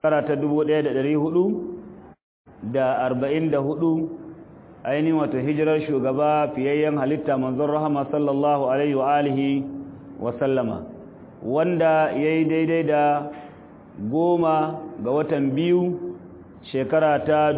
karata 1444 ainihin wato hijirar shugaba fiyayyen halitta manzon rahama sallallahu alaihi wa alihi wa sallama wanda yayi daidai da 10 ga watan biyu shekara ta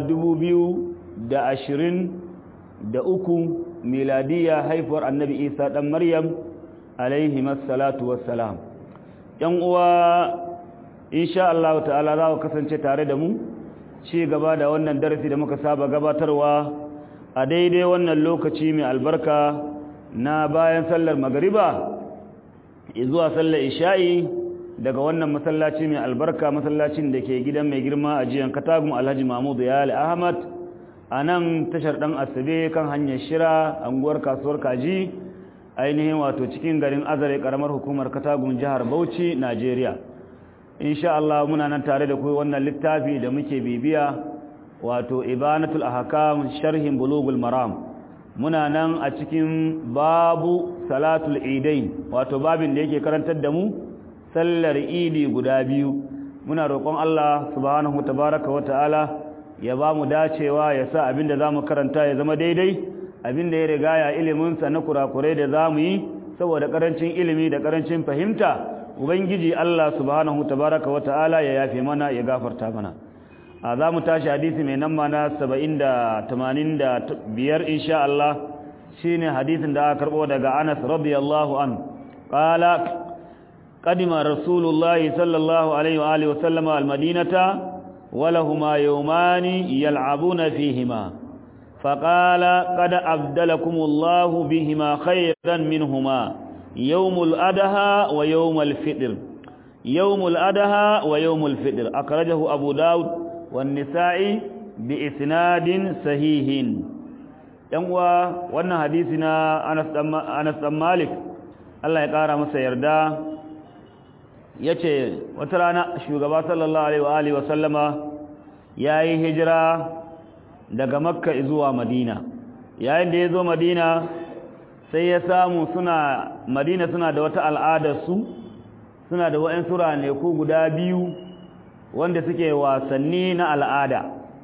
2023 miladiya haifuwar annabi Isa dan Maryam alaihi masallatu wassalam. yan uwa insha Allah ta'ala za ku kasance tare da mu ci gaba da wannan darasi da muka saba gabatarwa a daidai wannan lokaci mai albarka na bayan sallar magariba zuwa sallar isha'i daga wannan masallaci mai albarka, masallacin da ke gidan mai girma a jiyan Katagum Alhaji Mahmud Yali Ahmad a nan tashar dan Asabe kan hanyar Shira anguwar kasuwar Kaji ainihin wato cikin garin Azare karamar hukumar Katagum jihar Bauchi Najeriya. insha Allah muna nan tare da ku wannan littafi da muke bibiya wato Ibanatul Ahkam sharhin Bulughul Maram. Muna nan a cikin babu salatul idain, wato babin da yake karantar da mu sallar idi guda biyu. Muna roƙon Allah subhanahu tabaraka wa ta'ala ya ba mu dacewa, ya sa abinda zamu karanta ya zama daidai, abinda ya riga ya ilimin sa na kurakurai da zamu yi saboda karancin ilimi da karancin fahimta, ubangiji Allah subhanahu tabaraka wa ta'ala ya yafe mana, ya gafarta mana. za mu tashi hadisi mai nan mana 785 insha Allah, shine hadisin da aka karbo daga Anas radiyallahu anhu qala qadima rasulullahi sallallahu alaihi wa alihi wa sallama almadinata wa lahumu yawmani yal'abuna fihima faqala qad abdalakumullahu bihima khayran minhuma yawmul adha wa yawmul fitr akhrajahu Abu Dawud والنسائي بإسناد صحيح. yanwa wannan hadisi na Anas dan Malik Allah ya kara masa yarda yace wata rana shugaba sallallahu alaihi wa sallama yayi hijira daga Makka zuwa Madina. Yayin da yazo Madina sai ya samu Madina suna da wata al'adar su, suna da wa'in sura ne ko guda biyu wanda suke wasanni na al'ada.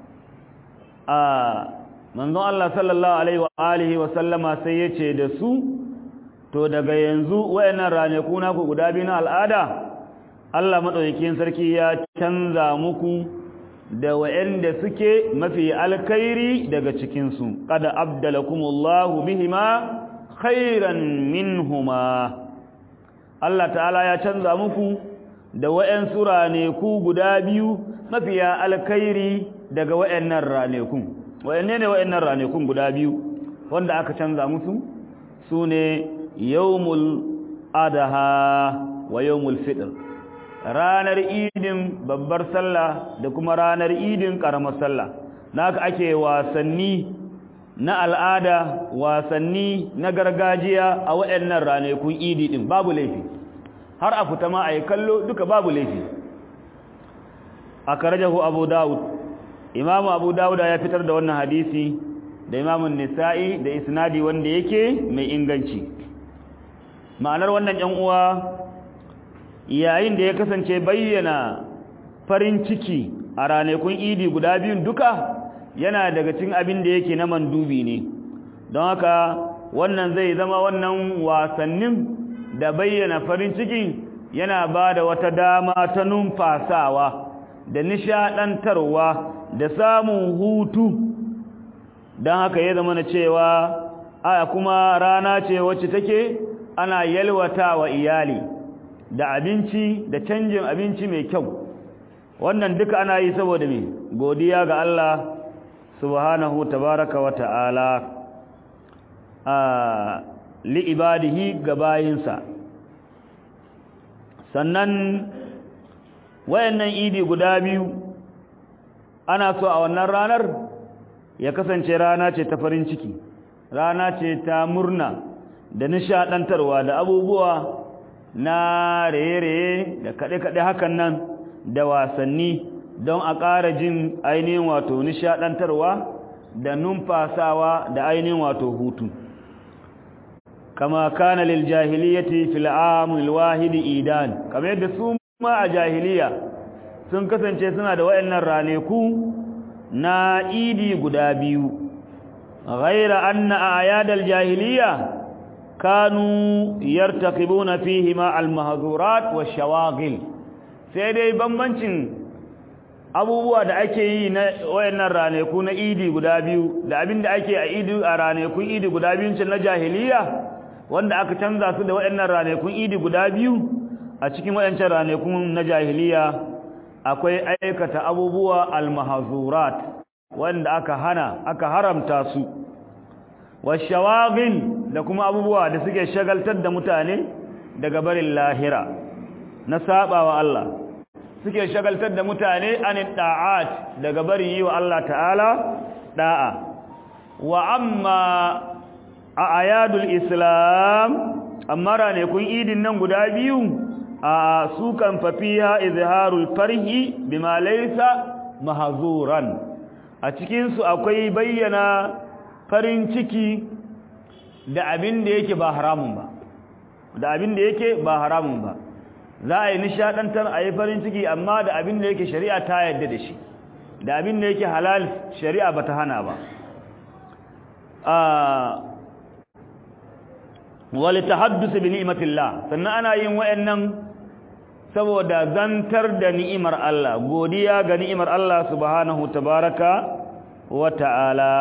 Manzon Allah sallallahu alaihi wa sallama sai yace da su, to daga yanzu wayannan ranaku naku guda biyu na al'ada Allah madaukakin sarki ya canza muku da wayanda suke mafi alkhairi daga cikin su, qad abdalakumullahu bihima khairan minhuma. Allah ta'ala ya canza muku da wa'yan raneku guda biyu mafiya alkhairi daga wa'yannan ranekun. Wa'yanne ne wa'yannan ranekun guda biyu wanda aka canza musu? Su ne yawmul adaha wa yawmul fitr, ranar idin babbar sallah da kuma ranar idin karamar sallah. Naka ake wasanni na al'ada, wasanni na gargajiya a wa'yannan ranekun idi din, babu laifi. har a fita ma a yi kallo duka babu laifi. Akhrajahu Abu Dawud, Imam Abu Dawud ya fitar da wannan hadisi da Imam Nisa'i da isnadi wanda yake mai inganci. Ma'anar wannan ɗan uwa, yayin da ya kasance bayyana farin ciki a ranakun idi guda biyun duka yana daga cikin abin da yake na mandubi ne. Don haka wannan zai zama wannan wasannin da bayyana farin ciki yana ba da wata dama ta numfasawa da nishadantarwa da samun hutu. don haka ya zama na cewa a kuma rana ce wacce take ana yalwata wa iyali da abinci da canjin abinci mai kyau. Wannan duka ana yi saboda me godiya ga Allah subhanahu tabaraka wa ta'ala li ibadihi ga bayinsa. Sannan wayannan idi guda biyu ana so a wannan ranar ya kasance rana ce ta farin ciki, rana ce ta murna da nishadantarwa da abubuwa na raye-raye da kaɗe-kaɗe hakan nan da wasanni don a ƙara jin ainihin wato nishadantarwa da numfasawa da ainihin wato hutu. Kama kana lil jahiliyyati fil amil wahid idan, kamar yadda su ma a jahiliya sun kasance suna da wayannan raneku na idi guda biyu ghaira anna ayadal jahiliya kanu yartaqibuna fihi ma al-mahzurat wash-shawagil sai dai bambancin abubuwa da ake yi na wayannan raneku na idi guda biyu da abinda ake a idi a ranekun idi guda biyun na jahiliya wanda aka canza su da wayannan ranekun idi guda biyu a cikin wayancan ranekun na jahiliya akwai aikata abubuwa al-mahzurat wanda aka haramta su washawagil da kuma abubuwa da suke shagaltar da mutane daga barin lahira na sabawa Allah suke shagaltar da mutane anin da'at daga barin yi wa Allah ta'ala da'a wa amma a ayadul islam amma ranakun idin nan guda biyu a su kan fafiha izharul farhi bima laysa mahzuran a cikin su akwai bayyana farin ciki da abin da yake ba haramun ba da abin da yake ba haramun ba za a yi nishadantar a yi farin ciki amma da abin da yake shari'a ta yadda da shi da abin da yake halal shari'a ba ta hana ba wali tahaddus bi ni'matillah sannan ana yin wayannan saboda zantar da ni'imar Allah godiya ga ni'imar Allah subhanahu tabaraka wa ta'ala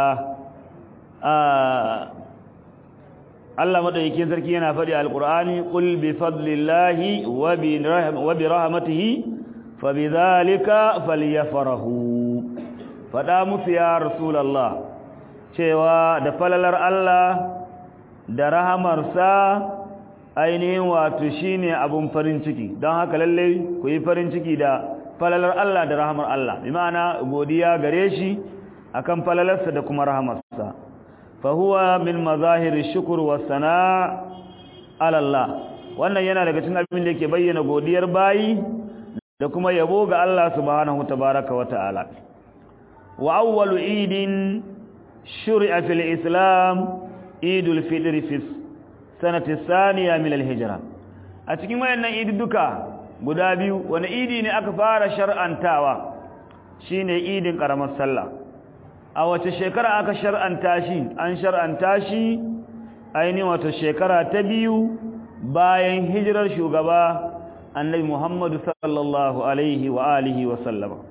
Allah madaukakin sarki yana faɗi alqur'ani qul bi fadlillahi wa bi rahmatihi fabidhalika falyafrahu fada musu ya rasulullah cewa da falalar Allah da rahamarsa ainihin wato shine abun farin ciki don haka lalle ku yi farin ciki da falalar Allah da rahamar Allah bi ma'ana godiya gare shi akan falalarsa da kuma rahamarsa fa huwa min mazahiri shukr wa sana ala Allah wannan yana daga cikin abin da yake bayyana godiyar bayi da kuma yabo ga Allah subhanahu tabaaraka wa ta'ala wa awwalu idin shuri'a fil islam idul fitr fi sanati thaniya min al hijra a cikin wayannan idi duka guda biyu wani idi ne aka fara shar'antawa shine idin karamar sallah a wace shekara aka shar'anta shi an shar'anta shi ainihin wato shekara ta biyu bayan hijirar shugaba annabi Muhammad sallallahu alaihi wa alihi wa sallama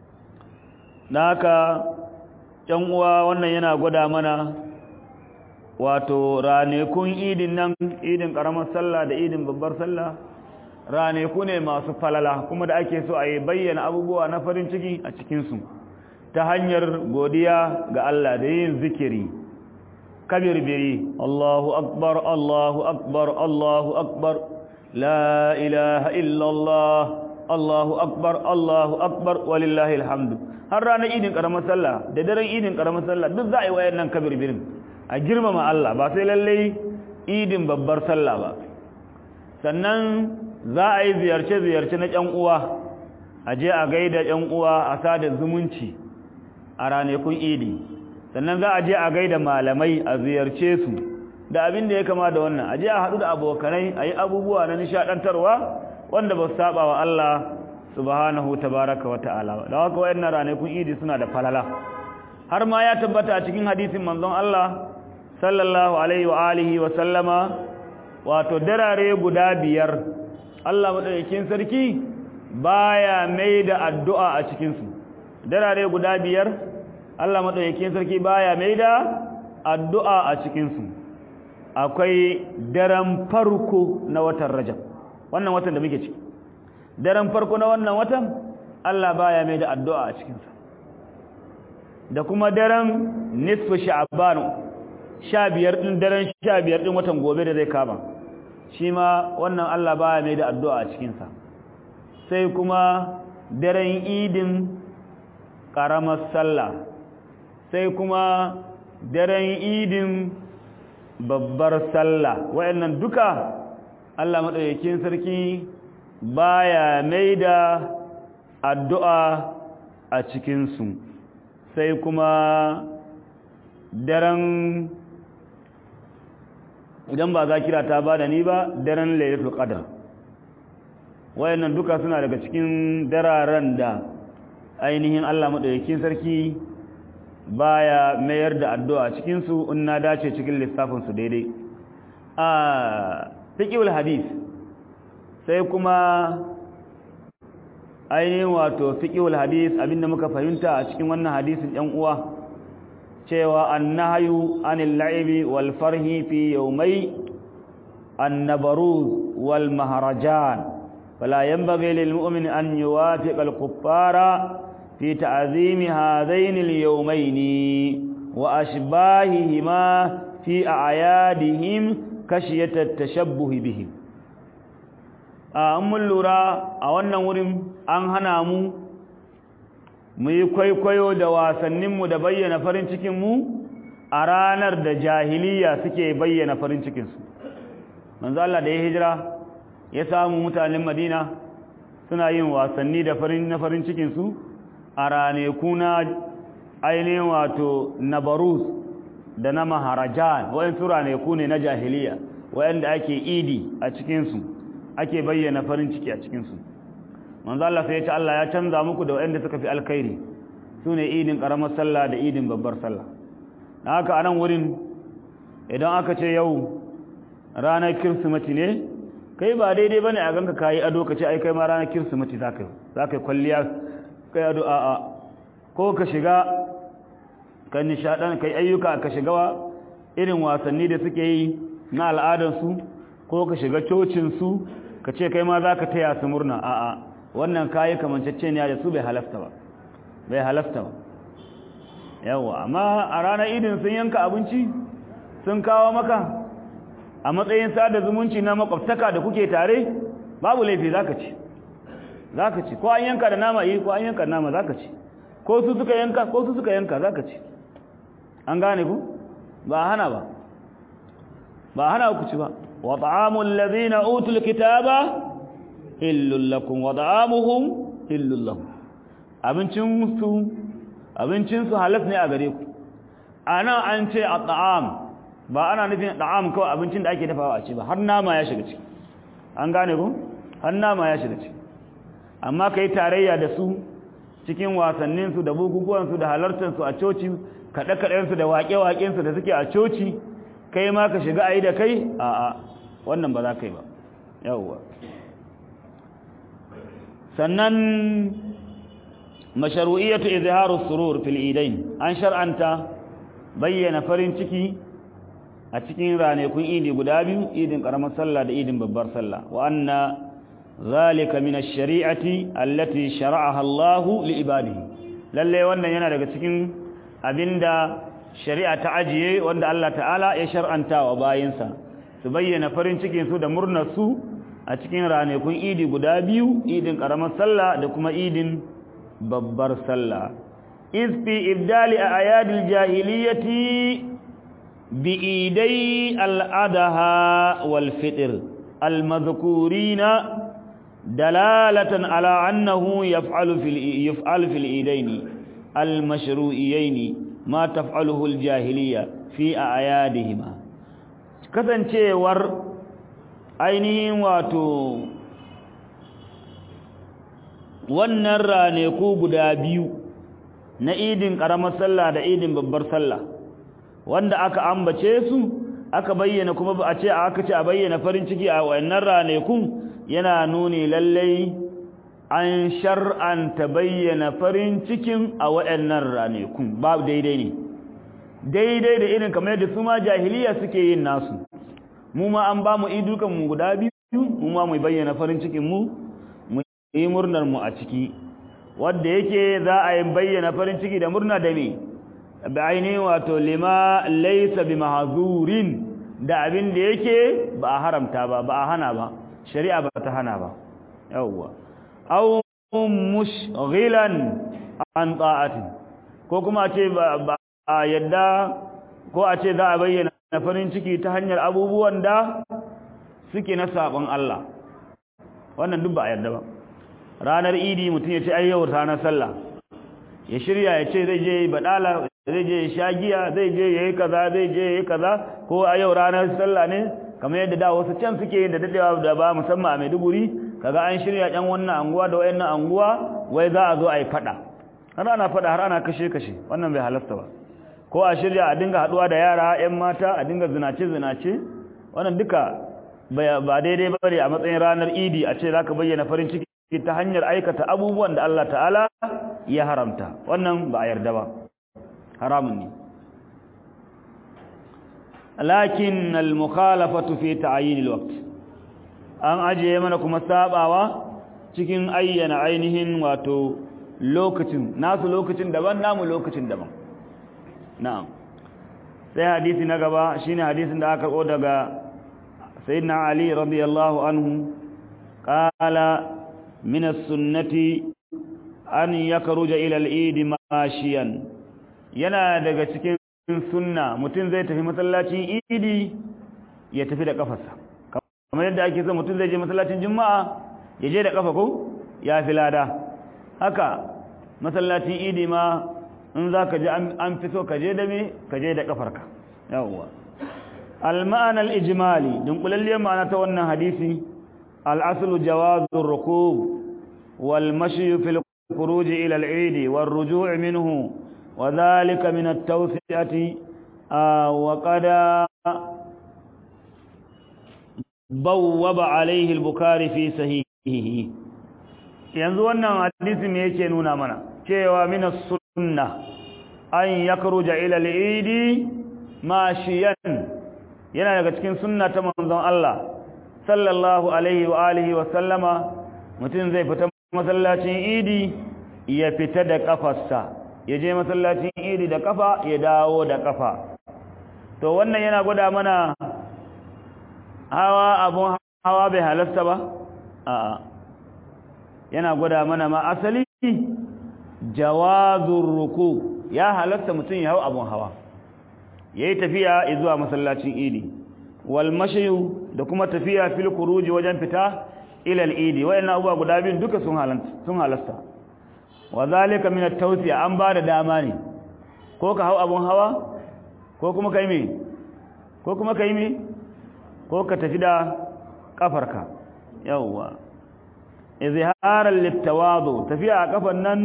naka yan uwa wannan yana gwada mana wato ranekun idin nan idin karamar sallah da idin babbar sallah raneku ne masu falala kuma da ake so a yi bayyana abubuwa na farin ciki a cikinsu ta hanyar godiya ga Allah da yin zikiri kabirbiri Allahu akbar Allahu akbar Allahu akbar la ilaha illallah Allahu akbar walillahi alhamdu har ranar idin karamar sallah da daren idin karamar sallah duk za a yi wayannan kabirbirin a girmama Allah ba sai lalle idin babbar sallah ba sannan za a yi ziyarce-ziyarce na ƴan uwa a je a gaida ƴan uwa a sada zumunci a ranakun idi sannan za a je a gaida malamai a ziyarce su da abin da ya kama da wannan a je a haɗu da abokanai a yi abubuwa na nishaɗantarwa wanda ba su saba wa Allah subhanahu tabaraka wa ta'ala da haka wayannan ranakun idi suna da falala har ma ya tabbata a cikin hadisin manzon Allah sallallahu alaihi wa alihi wa sallama wato darare guda biyar Allah madaukakin sarki baya mai da addu'a a cikin su darare guda biyar Allah madaukakin sarki baya mai da addu'a a cikin su akwai daren farko na watan Rajab wannan watan da muke ciki daren farko na wannan watan Allah baya mai da addu'a a cikin sa da kuma daren nisfu sha'ban 15 din daren 15 din watan gobe da zai kama shi ma wannan Allah baya mai da addu'a a cikin sa sai kuma daren idin karamar sallah sai kuma daren idin babbar sallah wayannan duka Allah madaukakin sarki baya mai da addu'a a cikin su sai kuma daren idan ba zakira ta bada ni ba daren lailatul qadr wayannan duka suna daga cikin dararen da ainihin Allah madaukakin sarki baya mayar da addu'a cikin su in na dace cikin lissafin su daidai fiqhul hadith sai kuma ainihin wato fiqhul hadith abinda muka fahimta a cikin wannan hadisin ɗan uwa cewa annahyu anil la'ibi wal farhi fi yawmai annabaruz wal maharajan fala yanbaghi lil mu'min an yuwafiqa al kuffara fi ta'zim hadain al yawmayn wa ashbahihima fi a'yadihim kashiyata at tashabbuh bihim mun lura a wannan wurin an hana mu yi kwaikwayo da wasanninmu da bayyana farin cikinmu a ranar da jahiliya suke bayyana farin cikinsu manzo Allah da ya hijira ya samu mutanen Madina suna yin wasanni da farin cikinsu a raneku na ainihin wato nabarus da na maharajan waɗansu raneku ne na jahiliya waɗanda ake idi a cikinsu ake bayyana farin ciki a cikinsu manzo Allah sai ya ce Allah ya canza muku da waɗanda suka fi alkhairi sune idin karamar sallah da idin babbar sallah dan haka anan wurin idan aka ce yau ranar kirsimeti ne kai ba daidai bane a ganka kai ado kace ai kai ma ranar kirsimeti zaka kwalliya kai ado a ko ka shiga kan nishadan kai ayyuka ka shiga irin wasanni da suke yi na al'adar su ko ka shiga cocin su kace kai ma zaka taya su murna a'a wannan kayi kamancacce ne da su bai halasta ba yawa amma a ranar idin sun yanka abinci sun kawo maka a matsayin sada zumunci na makwabtaka da kuke tare babu laifi zaka ci ko an yanka da nama ko an yanka da nama zaka ci ko su suka yanka zaka ci an gane ku ba hana ku ci ba wa ta'amul ladina utul kitaba hillul lakum wa da'amuhum hillul lahum abincin su halal ne a gare ku ana an ce at'am ba ana nufin at'am kawai abincin da ake dafawa a ci ba har nama ya shiga ciki an gane ku har nama ya shiga ciki amma kai tarayya da su cikin wasannin su da bukukuwan su da halartar su a coci kada-kadan su da waƙe-waƙen su da suke a coci kai ma ka shiga ayi da kai a'a wannan ba za ka yi ba yawwa sannan mashru'iyatu izharus surur fil idain an shar'anta bayyana farin ciki a cikin ranakun idi guda biyu idin karamar sallah da idin babbar sallah wa anna zalika min ash-shari'ati allati shara'aha Allah li ibadihi lalle wannan yana daga cikin abinda shari'a ta ajiye wanda Allah ta'ala ya shar'anta wa bayinsa su bayyana farin cikin su da murnar su a cikin ranakun idi guda biyu idin karamar sallah da kuma idin babbar sallah isfi ibdali ayadil jahiliyati bi idai al-adha wal fitr al-madhkurina dalalatan ala annahu yaf'alu fil idaini al-mashru'iyaini ma taf'aluhu al-jahiliya fi ayadihima kasancewar ainihin wato wannan raneku guda biyu na idin karamar sallah da idin babbar sallah wanda aka ambace su aka bayyana kuma ba a ce aka ce a bayyana farin ciki a wannan ranekun yana nuni lallai an shar'anta bayyana farin cikin a waɗannan ranekun ba daidai ne daidai da irin kamar yadda su ma jahiliya suke yin nasu mu ma an ba mu idukan mu guda biyu mu ma mu bayyana farin cikin mu yi murnar mu a ciki wanda yake za a yi bayyana farin ciki da murna da me bayani wato lima laysa bimahzurin da abin da yake ba a haramta ba ba a hana ba shari'a ba ta hana ba yawwa aw mushghilan an ta'ati ko kuma ce ba a yadda ko a ce za a bayyana farin ciki ta hanyar abubuwan da suke na sabon Allah wannan duk ba a yadda ba ranar idi mutum ya ce ai yau ranar sallah ya shirya ya ce zai je badala zai je shagiya zai je yayi kaza zai je yayi kaza ko a yau ranar sallah ne kamar yadda da wasu can suke yin da dadewa da ba musamman a Maiduguri kaga an shirya ɗan wannan anguwa da wayannan anguwa wai za a zo a yi faɗa har ana faɗa har ana kashe wannan bai halasta ba ko a shirya a dinga haɗuwa da yara 'yan mata a dinga zinace wannan duka ba daidai ba ne a matsayin ranar idi a ce za ka bayyana farin ciki ta hanyar aikata abubuwan da Allah ta'ala ya haramta wannan ba a yarda ba haramun ne lakin al-mukhalafatu fi ta'yin al-waqt an ajiye mana kuma sabawa cikin ayyana ainihin wato lokacin nasu lokacin daban namu lokacin daban na'am sai hadisi na gaba shine hadisin da aka karbo daga sayyidina ali radiyallahu anhu qala min as-sunnati an yakruja ila al-eid mashiyan yana daga cikin sunna mutum zai tafi masallacin idi ya tafi da kafarsa kamar yadda ake so mutum zai je masallacin juma'a ya je da kafa ko ya fi lada haka masallacin idi ma in za ka je an fi so ka je da me ka je da kafarka yawwa al-ma'ana al-ijmali dunkulalliyar ma'ana ta wannan hadisi al-aslu jawazur rukub wal mashi fil khuruj ila al-eid wal ruju' minhu wa dhalika min at-tawsi'ati wa qad bawwaba alayhi al-bukhari fi sahihihi yanzu wannan hadisi me yake nuna mana cewa min as-sunnah an yakruja ila al-eid mashiyan yana daga cikin sunna ta manzon Allah sallallahu alaihi wa alihi wa sallama mutum zai fita masallacin idi ya fita da kafarsa ya je masallacin idi da kafa ya dawo da kafa to wannan yana gwada mana abun hawa bai halasta ba a'a yana gwada mana ma asali jawazur ruku ya halasta mutum ya hau abun hawa yayi tafiya zuwa masallacin idi wal mashyu da kuma tafiya fil khuruji wajen fita ila al idi wayannan abubuwa guda biyun duka sun halasta wa zalika min at-tawsi'a an ba da dama ne ko ka hau abun hawa ko kuma kai me ko ka tafi da kafarka yawwa izharan litawadu tafiya a kafan nan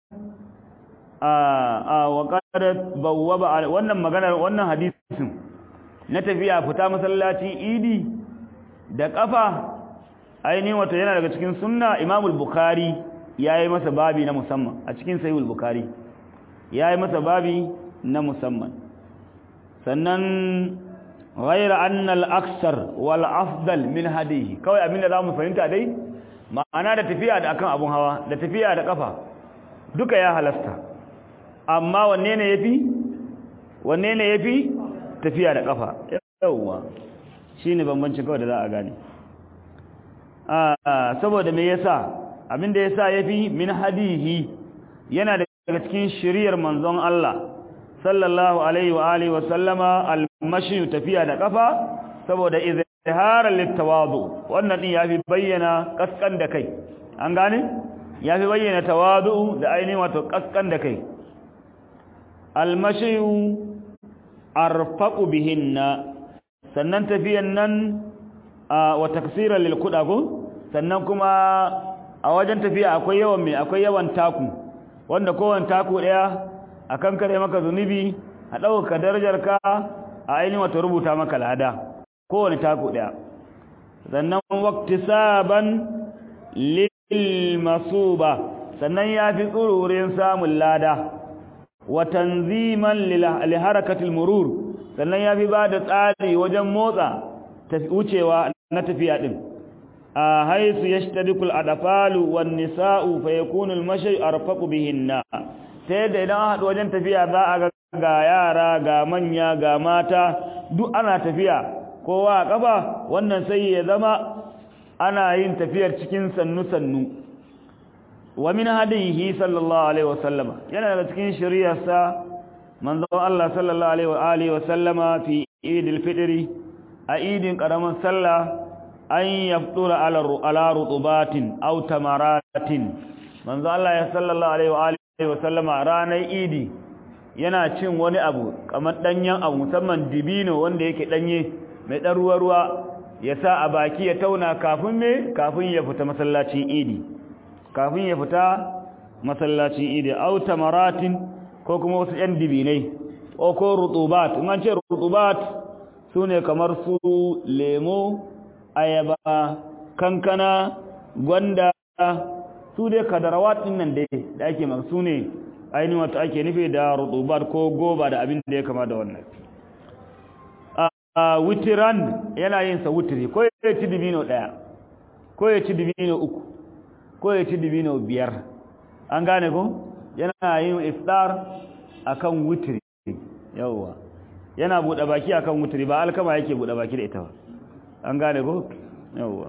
wa qad bawwaba wannan maganar wannan hadisin na tafiya fita masallacin idi da kafa ainihin wato yana daga cikin sunna Imam al-Bukhari yayi masa babi na musamman a cikin Sahih al-Bukhari yayi masa babi na musamman sannan ghayra anna al-aksar wal afdal min hadihi kawai abinda zamu fahimta dai ma'ana da tafiya da akan abun hawa da tafiya da kafa duka ya halasta amma wanne ne yafi tafiya da kafa yawa shine bambancin kawai da za a gane saboda me yasa abinda yasa yafi min hadihi yana daga cikin shiriyar manzon Allah sallallahu alaihi wa alihi wa sallama al-mashi tafiya da kafa saboda izharan litawadu wannan din yafi bayyana kaskan da kai an gane yafi bayyana tawadu da ainihin wato kaskan da kai al-mashi arfaqu bihinna sannan tafiyan nan wa taksiran lil kudago sannan kuma a wajen tafiya akwai yawan taku wanda kowanne taku daya akan kare maka zunubi a dauka darajarka a ainihin wata rubuta maka lada kowanne taku daya sannan waqtisaban lil masuba sannan yafi tsururin samun lada wa tanziman li harakatil murur sannan yafi bada tsari wajen motsa wucewa na tafiya din a haisu yashtadikul adfalu wan nisa'u fayakunu al-mashi arfaqu bihinna sai da idan haɗu wajen tafiya za a ga yara ga manya ga mata duk ana tafiya kowa a kafa wannan sai ya zama ana yin tafiyar cikin sannu wa min hadihi sallallahu alaihi wasallama yana daga cikin shari'arsa manzon Allah sallallahu alaihi wa alihi wasallama fi idil fitri a idin karaman sallah an yaftura ala rutubatin aw tamaratin manzon Allah ya sallallahu alaihi wa alihi wasallama ranar idi yana cin wani abu kamar danyen abu musamman dibino wanda yake danye mai dan ruwa ya sa a baki ya tauna kafin ya fita masallacin idi au tamaratin ko kuma wasu yan dibinai ko rutubat in an ce rutubat sune kamar su lemo ayaba kankana gwanda su dai kadarawat din nan dai da ake maka su ne ainihin wato ake nufi da rutubat ko goba da abin da ya kama da wannan witiran yana yin sa witiri ko ya ci dibino daya ko ya ci dibino uku ko ya ci dibino biyar an gane ko yana yin iftar akan witiri yawa yana bude baki akan witiri ba alkama yake bude baki da ita ba an gane ko yawa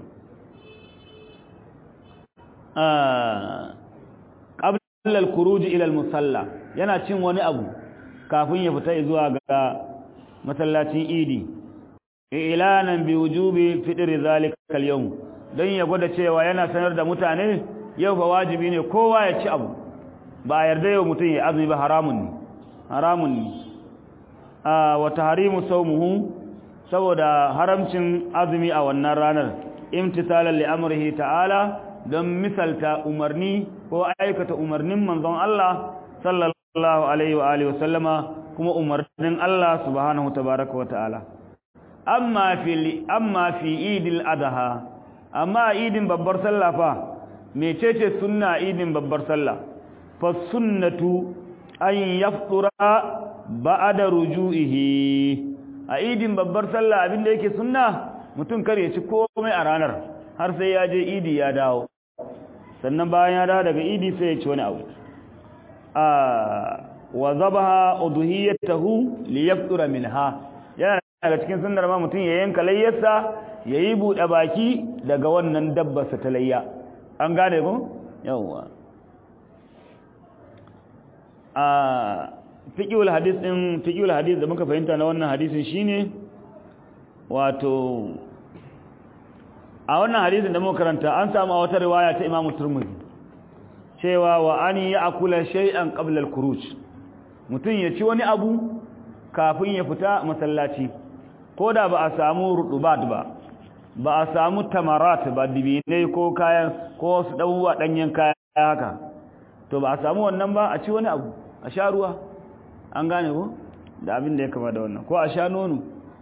qabla al-khuruj ila al-musalla yana cin wani abu kafin ya fita zuwa ga masallacin idi ilanan bi wujubi fitr zalika al-yawm dan ya gwada cewa yana sanar da mutane yau fa wajibi ne kowa ya ci abu ba yarda yau mutum ya azumi ba haramun ne wa tahrimu sawmuhu saboda haramcin azumi a wannan ranar imtisalan li amrihi ta'ala don misalta umarni ko aikata umarnin manzon Allah sallallahu alaihi wa alihi wasallama kuma umarnin Allah subhanahu tabaaraka wa ta'ala amma fi idil adha amma idin babbar sallah fa mecece sunna idin babbar sallah fa sunnatu an yaftura ba'da ruju'ihi a idin babbar sallah abinda yake sunna mutum kar ya ci komai a ranar har sai ya je idi ya dawo sannan bayan ya dawo daga idi sai ya ci wani abu wa zabaha udhiyatahu liyaftura minha yana daga cikin sunnar ma mutum ya yanka layyarsa yayi bude baki daga wannan dabbar sa ta layya an gane ko yawa fiqhul hadith da muka fahimta na wannan hadisin shine wato a wannan hadisin da muka karanta an samu wata riwaya ta Imam Tirmidhi cewa wa an ya'kula shay'an qabla al-khuruj mutun ya ci wani abu kafin ya fita masallaci koda ba a samu rudubat ba a samu tamarat ba dibinai ko kayan ko su dawuwa danyen kaya haka to ba a samu wannan ba a ci wani abu a sha ruwa an gane ko da abin da ya kama da wannan ko a sha nono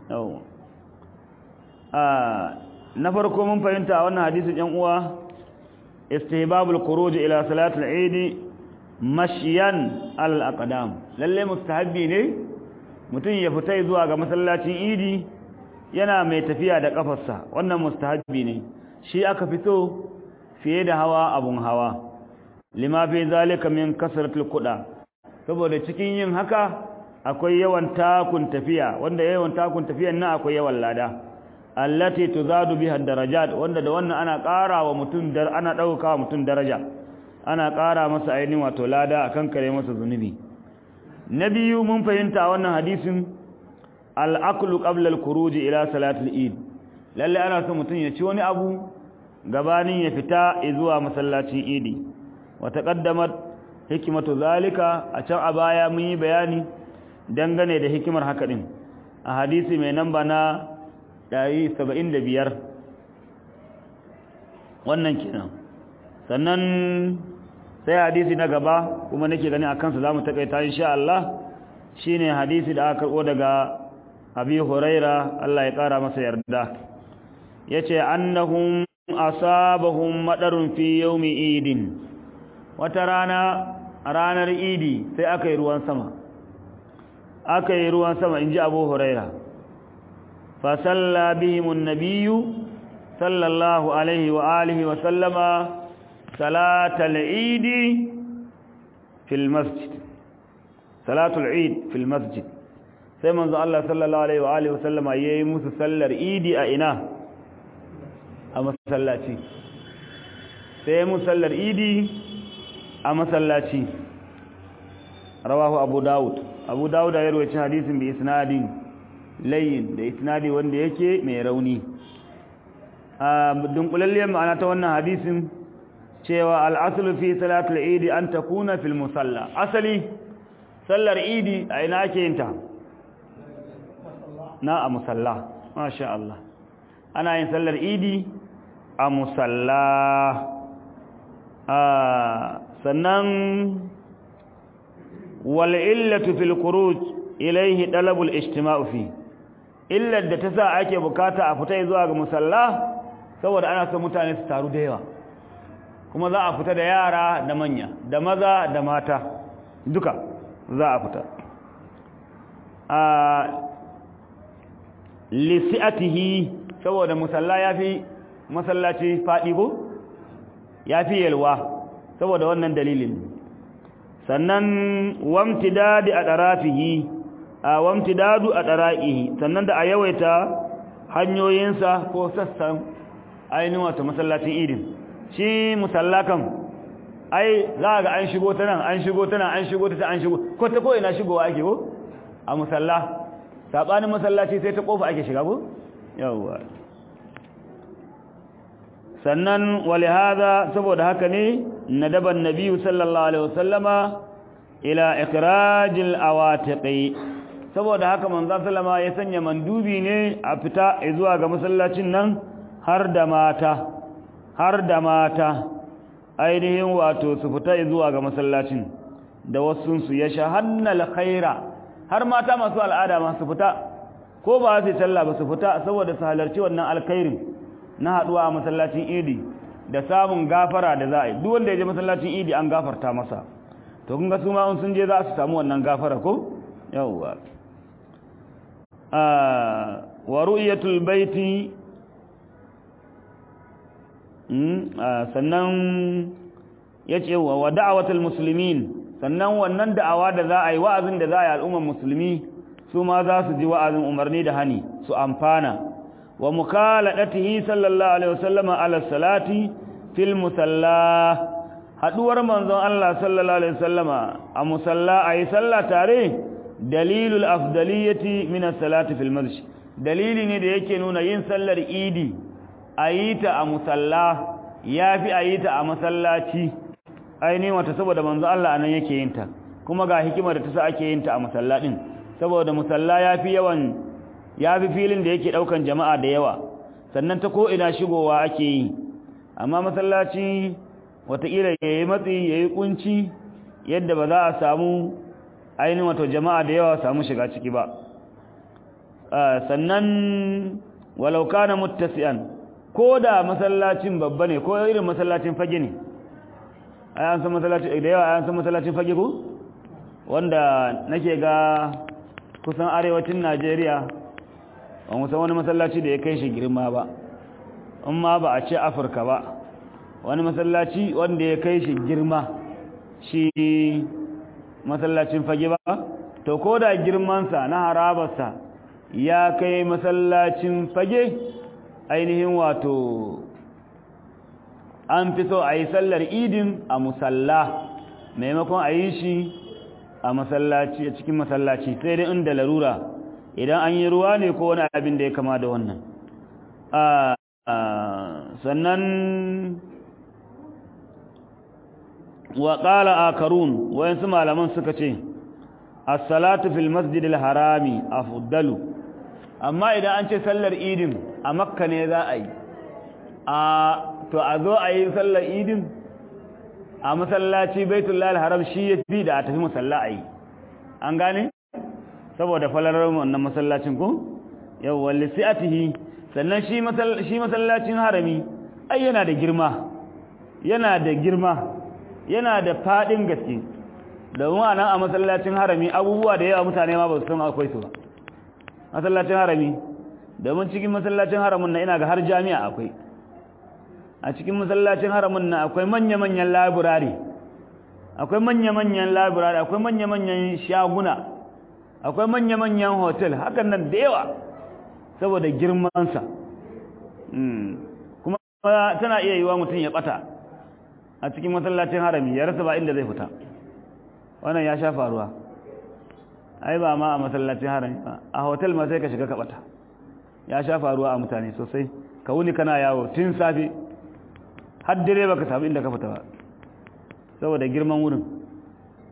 na farko mun fahimta a wannan hadisin yan uwa istihbabul khuruj ila salatul eid mashyan al aqdam lalle mustahabbi ne mutum ya fita zuwa ga masallacin idi yana mai tafiya da kafarsa wannan mustahabbi ne shi aka fito fiye da hawa abun hawa lima fi zalika min kasratul quda saboda cikin yin haka akwai yawan takun tafiya wanda yawan takun tafiyan nan akwai yawan lada allati tuzadu biha darajat wanda da wannan ana ƙara wa mutum ana dauka wa mutum daraja ana ƙara masa ainihin wato lada akan kare masa zunubi na biyu mun fahimta wannan hadisin al-aklu qabla al-khuruj ila salatil eid lalle ana so mutum ya ci wani abu gabanin ya fita zuwa masallacin idi wa taqaddamat hikmatu zalika a can a baya mun yi bayani dangane da hikimar haka din a hadisi mai namba na 175 wannan kenan sannan sai hadisi na gaba kuma nake gani akan sa zamu takaita insha Allah shine hadisi da aka karbo daga Abi Huraira Allah ya kara masa yarda yace annahum asabahum madarun fi yawmi idin wata ranar idi sai aka yi ruwan sama inji Abu Huraira fa salla bihimun nabiyyu sallallahu alaihi wa alihi wa sallama salatul eid fil masjid salatul eid fil masjid sai manzo Allah sallallahu alaihi wa alihi wa sallama yayi musu sallar idi a ina a masallaci sai musu sallar idi a masallaci rawahu Abu Dawud ya rawaita hadisin bi isnadin layyin da isnadi wanda yake mai rauni dunkulalliyar ma'ana ta wannan hadisin cewa al'aslu fi salatul eid an takuna fil musalla asali sallar idi a ina ake yin ta na a musalla masha Allah ana yin sallar idi a musalla. Sannan wal illatu fil khuruj ilayhi talabul ijtima'u fi, illar da ta sa ake bukata a fita zuwa ga musalla saboda ana son mutane su taru da yawa, kuma za a fita da yara da manya, da maza da mata duka za a fita. Lisi'atihi, saboda musalla yafi masallaci fadi ko yafi yalwa, saboda wannan dalilin. Sannan wamtidadi adarafihi, wamtidadu adara'ihi, sannan da a yawaita hanyoyinsa ko sassan ainihin wato masallacin idin. Shi musallakan ai za ga an shigo ta nan, an shigo ta nan, an shigo ta an shigo ko ta ko ina shigowa ake ko a musalla, sabanin masallaci sai ta kofa ake shiga ko yawa. Sannan walihada, saboda haka ne nadaban nabiyyu sallallahu alaihi wasallama ila ikrajil awatiqi, saboda haka manzo sallama ya sanya mandubi ne a fita zuwa ga masallacin nan har da mata ainihin wato su fita zuwa ga masallacin da wasun su ya shahannal khaira, har mata masu al'ada ma su fita, ko ba su sallah ba su fita saboda su halarci wannan alkhairin na haduwa a masallacin idi da samun gafara da za a yi. Duk wanda ya je masallacin idi an gafarta masa, to kun ga su ma sun je za su samu wannan gafara ko yawwa. Wa ru'yatul baiti, sannan yace wa da'watul muslimin, sannan wannan da'awa da za a yi, wa'azin da za a yi al'ummar musulmi su ma za su ji wa'azin umarni da hani su amfana. Wa mukaladatihi sallallahu alaihi wasallam ala salati fil musalla, haduwar manzon Allah sallallahu alaihi wasallama a musalla ayi sallah tare, dalilul afdaliyati min as-salati fil masjid, dalili ne da yake nuna yin sallar idi ayita a musalla yafi ayita a masallaci ainihin wata, saboda manzon Allah anan yake yin ta, kuma ga hikimar da ta sa ake yin ta a musalla din, saboda musalla yafi filin da yake daukan jama'a da yawa, sannan ta ko ina shigowa ake yi. Amma masallaci wataƙila yayi matsi yayi kunci yadda ba za a samu ainihin wato jama'a da yawa samu shiga ciki ba. Sannan walau kana muttasi'an, ko da masallacin babba ne ko irin masallacin fage ne, ai an san masallaci da yawa, ai an san masallacin fage ko wanda nake ga kusan arewacin Najeriya ba mu san wani masallaci da ya kai shi girma ba, in ma ba a ce Afirka ba, wani masallaci wanda ya kai shi girma shi masallacin fage ba. To ko da girmansa na harabarsa ya kai masallacin fage, ainihin wato an fi so a yi sallar idin a musalla maimakon a yi shi a masallaci, a cikin masallaci, sai dai inda larura, idan an yi ruwa ne ko wani abin da ya kama da wannan. Sannan wa qala akarun, wayansu malaman suka ce as-salatu fil masjidil harami afdalu, amma idan an ce sallar idin a Makka ne za a yi, to a zo a yi sallar idin a masallaci baitullahil haram shi yafi da a tafi musalla a yi, an gane, saboda falalar wannan masallacin ko yawwa lisi'atihi. Sannan shi masallacin harami ai yana da girma, yana da fadin gaske, domin anan a masallacin harami abubuwa da yawa mutane ma ba su san akwai su ba. Masallacin harami, domin cikin masallacin haramin na ina ga har jami'a akwai, a cikin masallacin haramin na akwai manya-manyan laburare, akwai manya-manyan shaguna, akwai manya-manyan hotel, hakan nan da yawa saboda girmansa. Kuma tana iya yiwa mutum ya bata a cikin masallacin harami ya rasa ba inda zai fita, wannan ya sha faruwa. Ai ba ma a masallacin harami ba, a hotel ma sai ka shiga ka bata, ya sha faruwa a mutane sosai, ka wuni kana yawo tun safe har dare baka samu inda ka fita ba saboda girman wurin.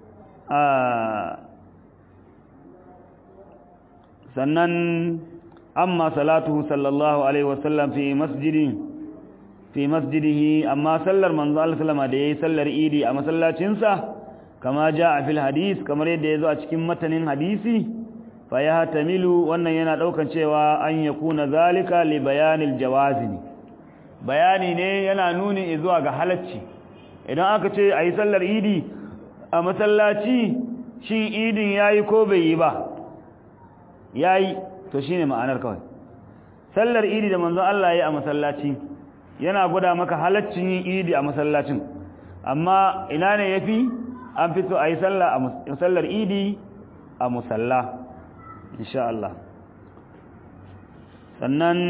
Sannan amma salatuhu sallallahu alaihi wasallam fi masjidihi amma sallar manzo Allah sallama da yayi sallar idi a masallacinsa kama jaa fil hadith kamar yadda yazo a cikin matanin hadisi fa ya tamilu wannan yana daukan cewa an yakuna zalika li bayanil jawazi bayani ne yana nuni zuwa ga halacci idan aka ce ayi sallar idi a masallaci shin idin yayi ko bai yi ba yayi to shine ma'anar kawai sallar idi da manzon Allah yayi a masallaci yana gwada maka halaccin yin idi a masallacin amma ina ne yafi an fito ayi sallar idi a musalla insha Allah sannan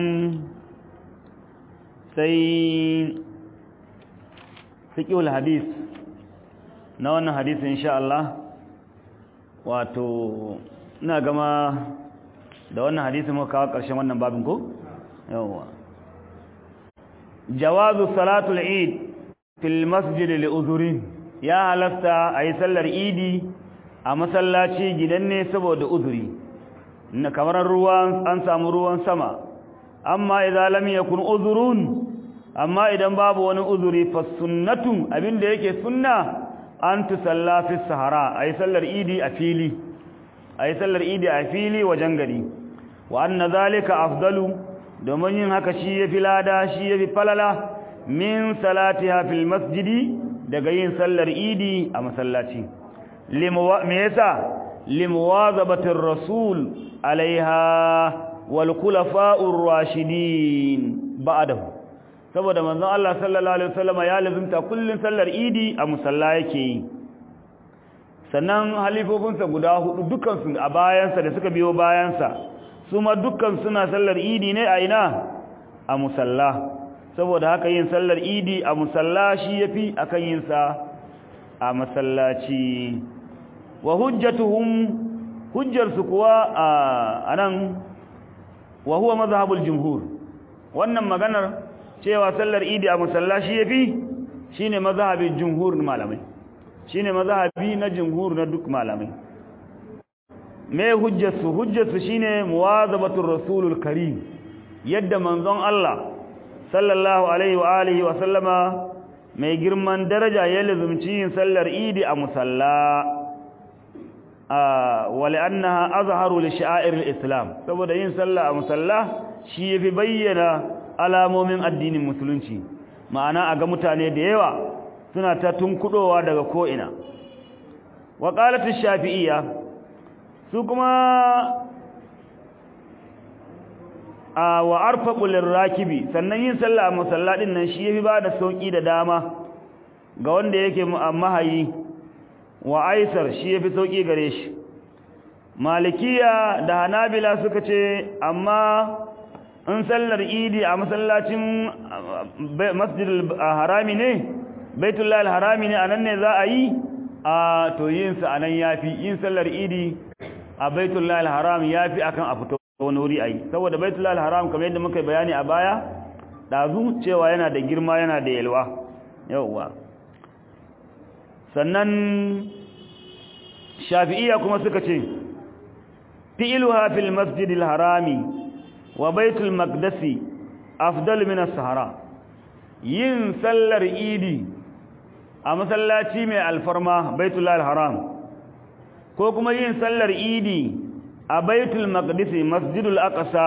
sai fiqhul hadith na wannan hadisi insha Allah wato ina gama da wannan hadisi muka kawo ƙarshen wannan babin ko yawa jawazu salatul eid fil masjid li udhurin ya halasta ayi sallar idi a masallaci gidanne saboda uzuri inna kamar ruwan an samu ruwan sama amma idan lam yakun udhurun amma idan babu wani uzuri fa sunnatu abinda yake sunna an tusalla fi sahara ayi sallar idi a fili ayi sallar idi a fili wajen gari wa anna zalika afdalu domin yin haka shi yafi lada shi yafi falala min salatiha fil masjidi daga yin sallar idi a masallaci me yasa limuwazabatir rasul alaiha wal khulafa'ur rashidin ba'dahu saboda manzon Allah sallallahu alaihi wasallam ya lazimta kullun sallar idi a musalla yake yi sannan halifofinsa guda hudu dukkan su a bayansa da suka biyo bayansa su ma dukkan suna sallar idi ne a ina a musalla saboda haka yin sallar idi a musalla shi yafi akan yin sa a masallaci wa hujjatuhum hujjarsu kuwa anan wa huwa mazhabul jumhur wannan maganar cewa sallar idi a musalla shi yafi shine mazhabin jumhur malamai shine mazhabi na jumhur na duk malamai me hujjatu shine muwazabatur rasulul karim yadda manzon Allah sallallahu alaihi wa alihi wa sallama mai girman daraja ya lazumci yin sallar idi a musalla wa li'annaha azharu li sha'air al-islam saboda yin sallah a musalla shi yafi bayyana alamomin addinin musulunci ma'ana a ga mutane da yawa suna ta tunkudowa daga ko ina wa qalat ash-shafi'iyya su kuma wa arfaqu lirakibi sannan yin sallah a musalla din nan shi yafi bada sauki da dama ga wanda yake mahayi wa aisar shi yafi sauki gare shi malikiya da hanabila suka ce amma in sallar idi a masallacin masjidil harami ne baitullahi alharami ne anan ne za a yi a to yin sa anan yafi yin sallar idi a baitullahi alharam yafi akan a fito wani wuri ayi saboda baitullahi alharam kamar yadda muka bayani a baya dazu cewa yana da girma yana da yalwa yawa sannan shafi'iyya kuma suka ce fi'luha fil masjidil harami wa baitul maqdisi afdal min as-sahara yin sallar idi a masallaci mai alfarma baitullahi alharam ko kuma yin sallar idi a baitul maqdisi masjidul aqsa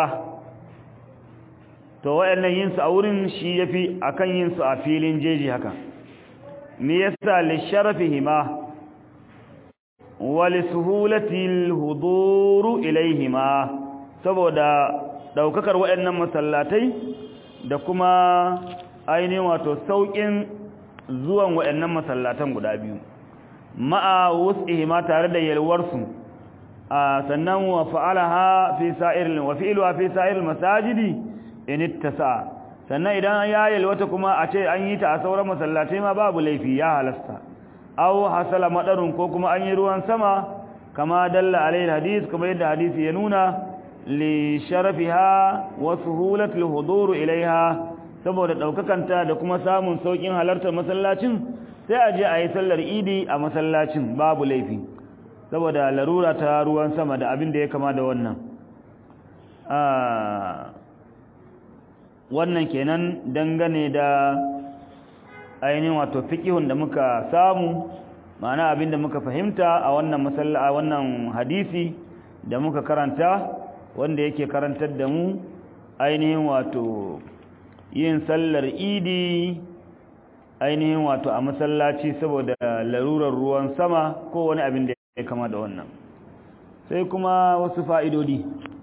to wayannan yin su a wurin shi yafi akan yin su a filin jeji haka me yasa li sharafihima wa li suhulatil hudur ilaihima saboda daukakar wayannan masallatai da kuma ainihin wato saukin zuwan wayannan masallatan guda biyu ma'a wus'ihima tare da yalwarsu sannan wa fa'alaha fi sa'iril wa fi'luha fi sa'iril masajidi in ittasa sannan idan ya yalwata kuma a ce an yi ta a sauran masallatai ma babu laifi ya halasta aw hasala madarun ko kuma an yi ruwan sama kama dalla alaihi hadith kuma yadda hadisi ya nuna li sharafiha wa suhulatil hudur ilaiha saboda daukakanta da kuma samun saukin halartar masallacin sai a je a yi sallar idi a masallacin babu laifi saboda larura ta ruwan sama da abin da ya kama da wannan wannan kenan dangane da ainihin wato fiqihun da muka samu, ma'ana abinda muka fahimta a wannan hadisi da muka karanta, wanda yake karantar da mu ainihin wato yin sallar idi ainihin wato a masallaci saboda larurar ruwan sama ko wani abin da ya kama da wannan. Sai kuma wasu fa'idodi.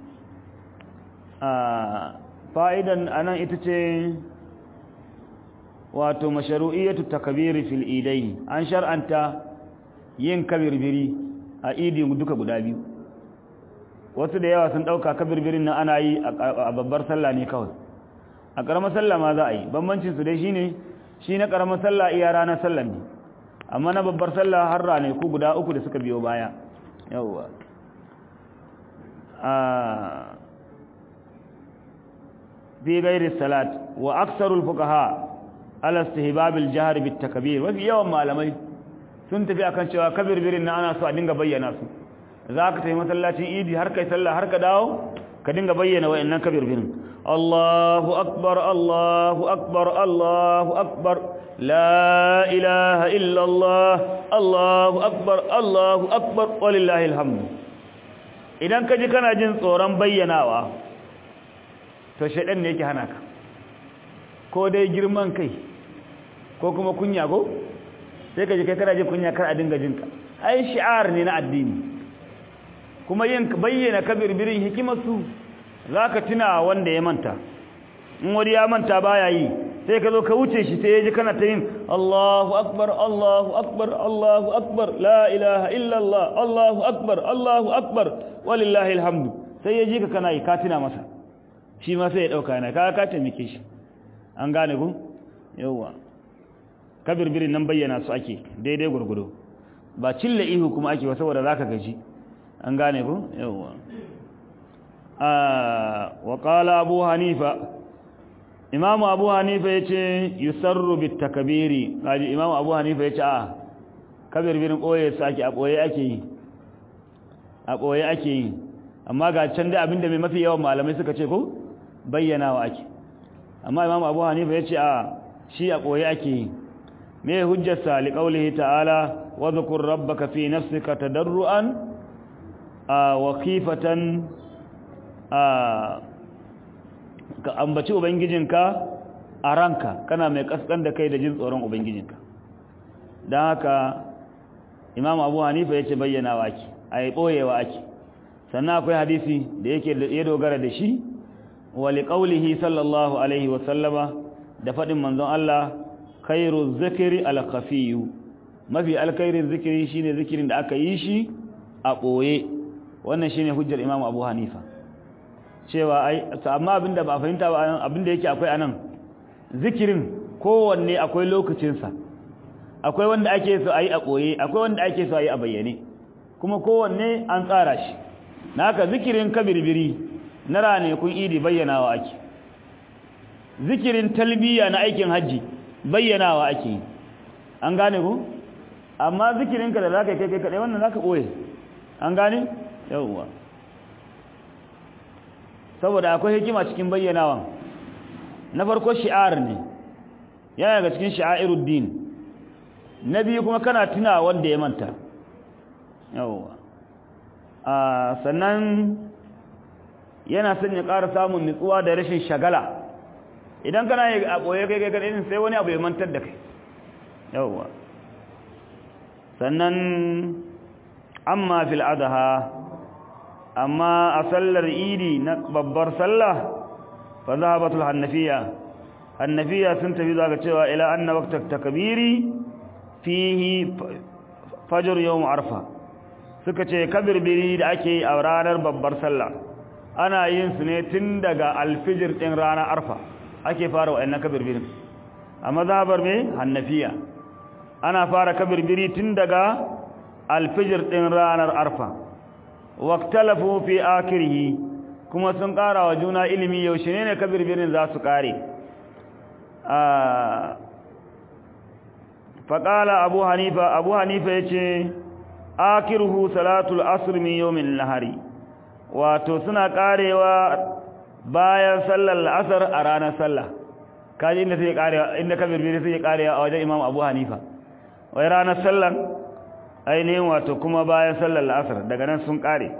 Fa'idan anan ita ce wato mashru'iyyatu takbiri fil idaini, an shar'anta yin kabirbiri a idi duka guda biyu. Wasu da yawa sun dauka kabirbirin nan ana yi a babbar sallah ne kawai, a karamar sallah ma za a yi. Bambancin su dai shine shi na karamar sallah iya ranar sallah ne, amma na babbar sallah har ranaku guda uku da suka biyo baya. Yawwa fi ghairi salat wa aksarul fuqaha ala istihbabil jahr bit takbir. Wafi yawan malamai sun tafi akan cewa kabirbirin nan ana so a dinga bayyana su. Za ka tafi masallacin idi har kai sallah har ka dawo ka dinga bayyana wayannan kabirbirin. Allahu akbar, Allahu akbar, Allahu akbar, la ilaha illa Allah, Allahu akbar, Allahu akbar, walillahi alhamd. Idan ka ji kana jin tsoron bayyanawa, to shaidan ne yake hana ka, ko dai girman kai ko kuma kunya, ko sai ka ji kai kana jin kunya kar a dinga jinka. Ai shi'ar ne na addini, kuma yin bayyana kabirbirin hikimarsu za ka tuna wanda ya manta. In wani ya manta baya yi, sai ka zo ka wuce shi sai ya ji kana ta yin Allahu akbar, Allahu akbar, Allahu akbar, la ilaha illallah, Allahu akbar, Allahu akbar, walillahi alhamdu. Sai ya ji ka kana yi, ka tuna masa, shi ma sai ya dauka yana ka taimake shi. An gane ku? Yawwa kabirbirin nan bayyana su ake daidai gurgudu, ba cilla ihu kuma ake ba saboda zaka gaji. An gane ku? Yawwa wa qala Abu Hanifa, Imam Abu Hanifa yace yusarru bit takbiri. Kaji Imam Abu Hanifa yace kabirbirin boye su ake, a boye ake yi, a boye ake yi. Amma ga can da abinda mai mafi yawan malamai suka ce ko bayyanawa ake. Amma Imam Abu Hanifa yace shi a boye ake yi. Me hujjarsa li qaulihi ta'ala wa dhkur rabbaka fi nafsika tadarruan wa khifatan, ka ambaci ubangijinka a ranka kana mai kaskan da kai da jin tsoron ubangijinka. Dan haka Imam Abu Hanifa yace bayyanawa ake, ai boyewa ake. Sannan akwai hadisi da yake ya dogara da shi, wa liqaulihi sallallahu alaihi wa sallama, da fadin manzon Allah, khairu zikri al-khafiy, mafi alkhairin zikiri shine zikirin da aka yi shi a boye. Wannan shine hujjar Imam Abu Hanifa, cewa amma abinda ba fahimta ba, abinda yake akwai anan, zikirin kowanne akwai lokacinsa. Akwai wanda ake so ayi a boye, akwai wanda ake so ayi a bayyane, kuma kowanne an tsara shi. Naka zikirin kabirbiri na ranakun idi bayyanawa ake, zikirin talbiya na aikin haji bayyanawa ake. An gane ku? Amma zikirinka da zaka kai kadai wannan zaka boye. An gane? Yawwa saboda akwai hikima cikin bayyanawan. Na farko shi'ar ne, yana daga cikin sha'airuddin. Na biyu kuma kana tuna wanda ya manta. Yawwa sannan yana son ya ƙara samun nutsuwa da rashin shagala. Idan kana yi a ɓoye kai kadai sai wani abu ya mantar da kai. Yawwa sannan amma fil adha, amma a sallar idi na babbar sallah, fa zahabatul hannafiya sun tafi zaka cewa ila anna waqtat takbiri fihi fajr yawm arfa. Suka ce kabirbiri da ake a ranar babbar sallah ana yin su ne tun daga alfijir din ranar arfa ake fara wa'annan kabirbirin. A mazhabar me hannafiya ana fara kabirbiri tun daga alfijir din ranar arfa. Waqtalafu fi akhirih, kuma sun ƙara wa juna ilimi yaushe ne kabirbirin za su ƙare. Faqala Abu Hanifa yace akhiruhu salatul asr min yawmin nahari, wato suna karewa bayan sallar la'asar a ranar sallah kaji inda sai karewa inda kabirbiri sai karewa a wajen Imam Abu Hanifa wai ranar sallar ainihin wato kuma bayan sallar la'asar daga nan sun kare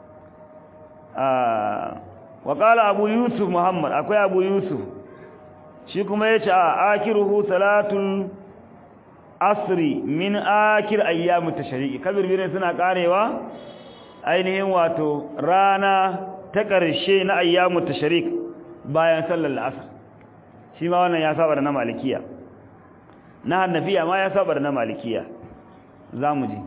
wa qala Abu Yusuf Muhammad akwai Abu Yusuf shi kuma yace akiruhu salatul asri min akir ayyamut tashriqi kabirbirin suna karewa ainihin wato rana ta ƙarshe na ayyamut tashriq bayan sallar asr shi ma wannan ya saba da na malikiya na hanafiya ma ya saba da na malikiya zamu ji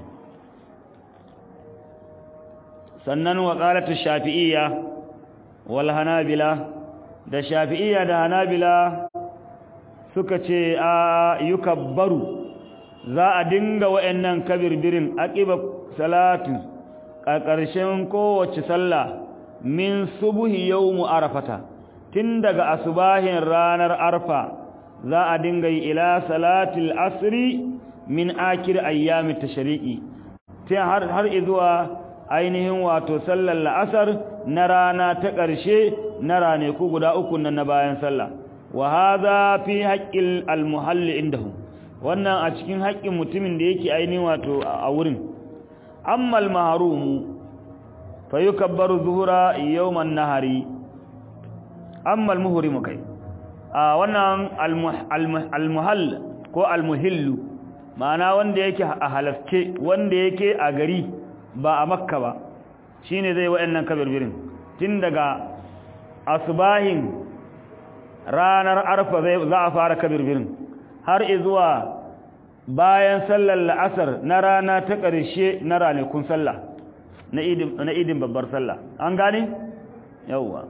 sannan wa qalat ash-shafi'iyya wal hanabila da shafi'iyya da hanabila suka ce a yukabbaru za a dinga wayannan kabirbirin aqiba salatu a ƙarshen kowace sallah min subuhi yawmu arafata tun daga asubahin ranar arfa za a dinga yi ila salatil asri min akir ayyamit tashriqi ta har zuwa ainihin wato sallar la'asar na rana ta ƙarshe na raneku guda uku nan na bayan sallah wa hadha fi haqqil almuhalli indahum wannan a cikin haƙƙin mutumin da yake ainihin wato a wurin amma almahrum fa yukabbaru zuhura yawman nahari amma almuhrim kai wannan almuhall ko almuhillu ma'ana wanda yake a halafce wanda yake a gari ba a makka ba shine zai wa'annan kabirbirin tun daga asbahin ranar arfa za a fara kabirbirin har zuwa bayan sallar la'asar na rana ta ƙarshe na ranakun sallah na idin babbar sallah an gane yawwa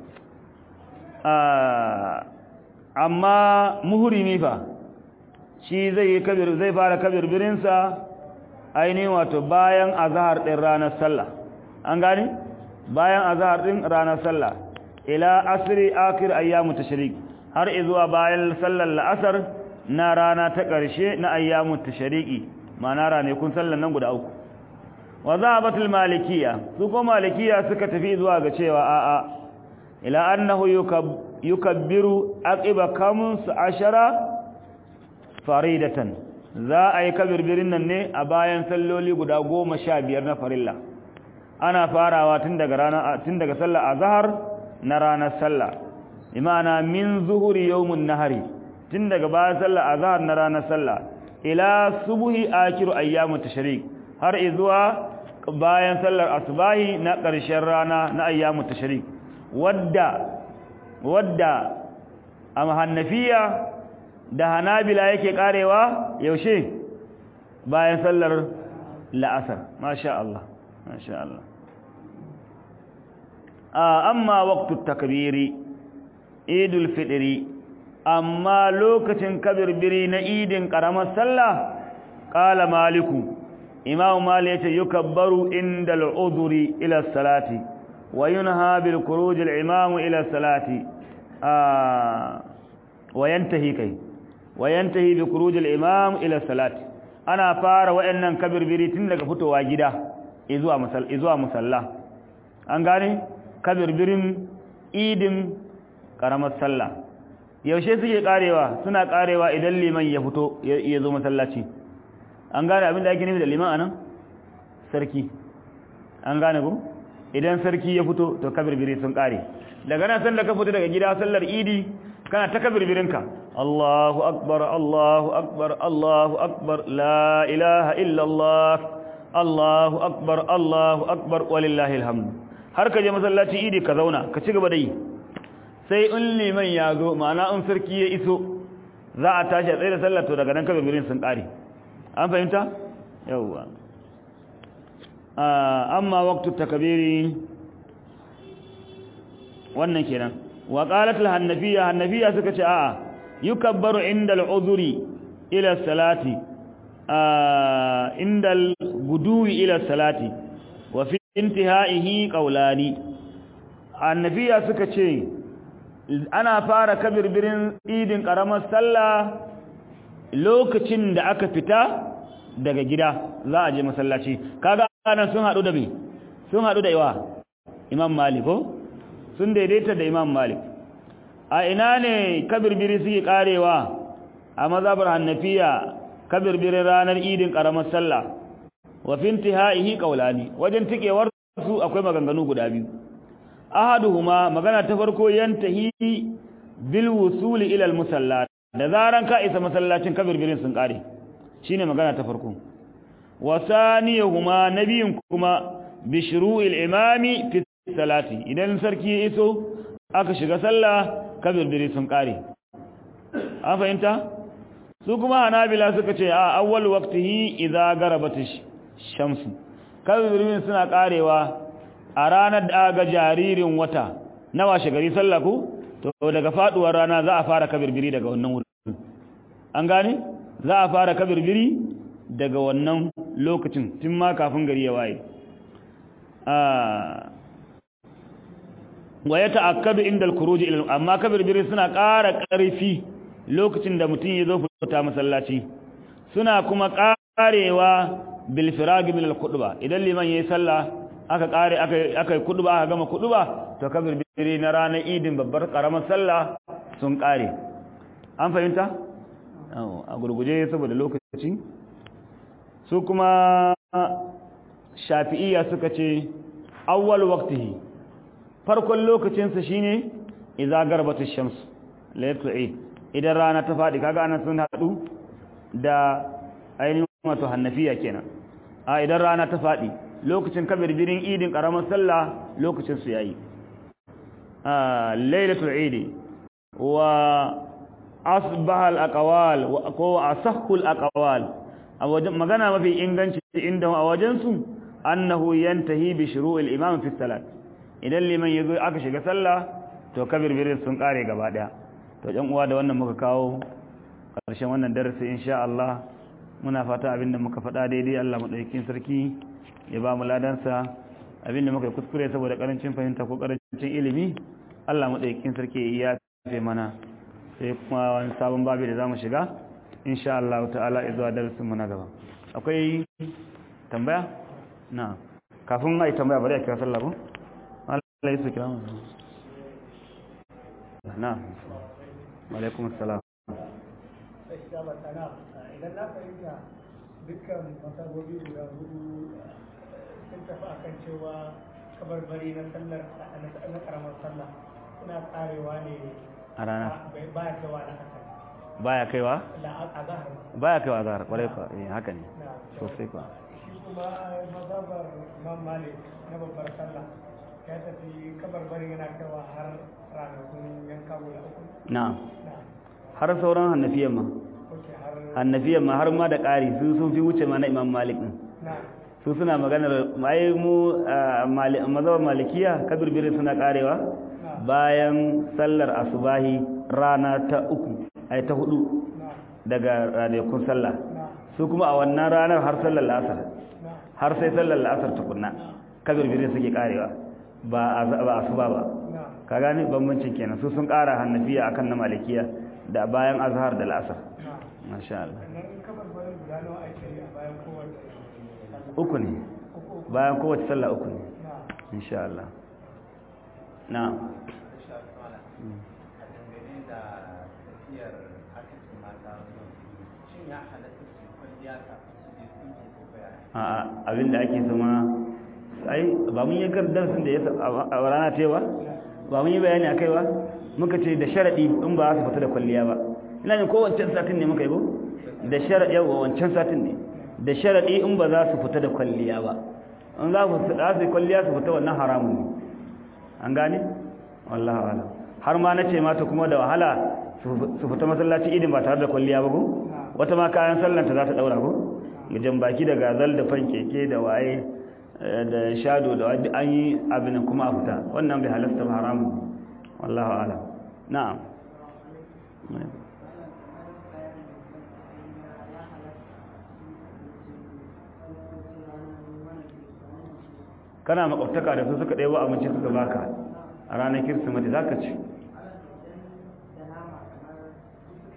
amma muhrimi fa shi zai fara kabirbirinsa ainihin wato bayan azhar din ranar sallah an gane bayan azhar din ranar sallah ila asri akhir ayyamut tashriq har zuwa bayan sallar la'asar na rana ta ƙarshe na ayyamut tashriqi ma'ana ranakun sallar nan guda uku wa zahabatul malikiyya su ko malikiyya suka tafi zuwa ga cewa a'a ila annahu yukabbiru aqiba kamus ashara faridatan za a yi kabirbirin nan ne a bayan salloli guda 15 na farilla ana farawa tun daga sallar azhar na ranar sallah imana min zuhuri yawmun nahari tun daga bayan sallar azhar na ranar sallah ila subhi akiru ayyamut tashriq har zuwa bayan sallar asbahi na ƙarshen rana na ayyamut tashriq wadda a hanafiya da hanabila yake karewa yaushe bayan sallar la'asar masha Allah amma waqtut takbiri idul fitri amma lokacin kabirbiri na idin karamar sallah qala maliku imam malik yace yukabbaru indal udhuri ila salati wa yunha bil khuruj al imam ila salati wayantahi bi khuruj al imam ila salati ana fara wayannan kabirbiri tun daga fitowa gida zuwa musalla an gane kabirbirin idin karamar sallah yaushe suke karewa suna karewa idan liman ya fito ya zo masallaci an gane abin da ake nufi da liman anan sarki an gane ko idan sarki ya fito to kabirbiri sun kare daga nan sanda ka fito daga gida sallar idi kana ta kabirbirinka Allahu akbar Allahu akbar Allahu akbar la ilaha illa Allah Allahu akbar walillahi alhamd har ka je masallaci idi ka zauna ka ci gaba da yi sai in liman ya zo ma'ana in sarki ya iso za a tashi a tsaye da sallar to daga nan kabirbirin sun kare an fahimta yawwa amma waqtu takbiri wannan kenan wa qalat al-hanafiyya suka ce a'a yukabbaru inda al-udhuri ila salati inda al-guduwi ila salati wa fi intihaihi qawlani hanafiyya suka ce ana fara kabirbirin idin karamar sallah lokacin da aka fita daga gida za a je masallaci kaga nan sun hadu da me sun hadu da yawa imam malik ko sun daidaita da imam malik. A ina ne kabirbiri suke karewa a mazhabar Hanafiya? Kabirbirin ranar idin karamar sallah wa fi intihaihi qawlani, wajen tikewar su akwai maganganu guda biyu. Ahaduhuma, magana ta farko, yantahi bil wusul ila al musalla, da zaran ka isa masallacin kabirbirin sun kare, shine magana ta farko. Wa saniyuhuma, nabiyin kuma bi shuru'il imami fi salati, idan sarki ya iso aka shiga sallah kabirbiri sun kare. An fahimta? Su kuma Hanabila suka ce a awwal waqtihi idza garabatish shamsu, kabirbirin suna karewa a ranar da ga jaririn wata na washe gari sallah ko to daga faduwar rana za a fara kabirbiri daga wannan wurin. An gane? Za a fara kabirbiri daga wannan lokacin tun ma kafin gari ya waye. Wa ya ta'akkadu inda al-khuruj ila, amma kabirbiri suna ƙara ƙarfi lokacin da mutum ya zo fita masallaci, suna kuma ƙarewa bil firag min al-khutba, idan liman yayi sallah aka ƙare aka yi khutba aka gama khutba to kabirbiri na ranar idin babbar karamar sallah sun ƙare. An fahimta? A gurguje saboda lokaci. Su kuma Shafi'iyya suka ce awwal waqtihi, farkon lokacinsa shine idza garbatish shams laylatul eid, idan rana ta fadi. Kaga anan sun hadu da ainihin wato Hanafiya kenan. Idan rana ta fadi lokacin kabirbirin idin karamar sallah lokacin su yayi. Laylatul eid wa asbaha al-aqwal wa asahhu al-aqwal, a wajen magana mafi inganci inda a wajen su annahu yantahi bi shuru'il imam fi salat, idan liman yazo aka shiga sallah to kabirbirin sun kare gaba daya. To ɗan uwa da wannan muka kawo ƙarshen wannan darasi insha Allah. Muna fata abinda muka faɗa daidai Allah madaukakin sarki ya ba mu ladansa, abinda muka kuskure saboda karancin fahimta ko karancin ilimi Allah madaukakin sarki ya yafe mana. Sai kuma wani sabon babi da zamu shiga insha Allah ta'ala zuwa darasin mu na gaba. Akwai tambaya? Na kafin ai tambaya bari a kira sallah ko Allah ya kira mu. Na alaikum assalam. Idan na fahimta dukkan masabobi guda hudu sun tafi akan cewa kabarbari na sallar na karamar sallah suna karewa ne a rana, baya kaiwa na haka, baya kaiwa azhar kwarai kwa haka ne sosai kwa. Shi kuma mazhabar Imam Malik na babbar sallah ya tafi kabarbari yana kaiwa har ranakun yanka guda uku. Na'am, har sauran Hanafiyan ma har ma da ƙari sun fi wuce ma na Imam Malik din. Su suna maganar mai mu mazhabar Malikiya kabirbirin suna karewa bayan sallar asubahi rana ta uku ta hudu daga ranakun sallah. Su kuma a wannan ranar har sallar la'asar, har sai sallar la'asar tukunna kabirbirin suke karewa ba asuba ba. Ka gane bambancin kenan. Su sun kara Hanafiya akan na Malikiya da bayan azhar da la'asar. Masha Allah. Uku ne bayan kowace sallah, uku ne insha Allah. Na abinda ake zama ai ba mun yi darsin da ya a rana cewa ba mun yi bayani akai ba, muka ce da sharadi in ba su fita da kwalliya ba. Ina ne ko wancan satin ne muka yi ba da sharadi, yawa wancan satin ne da sharadi in ba za su fita da kwalliya ba. in za su yi kwalliya su fita wannan haramun ne. An gane wallahi alam. Har ma nace mata kuma da wahala su fita masallaci idin ba tare da kwalliya ba ko wata ma kayan sallanta za ta daura ko gidan baki da gazal da fankeke da waye da shado da wadi an yi abin kuma a fita, wannan bai halasta ba, haramun wallahi alam. Na'am. Kana makwabtaka da su suka ɗaya abinci suka baka a ranar Kirsimeti za ka ci.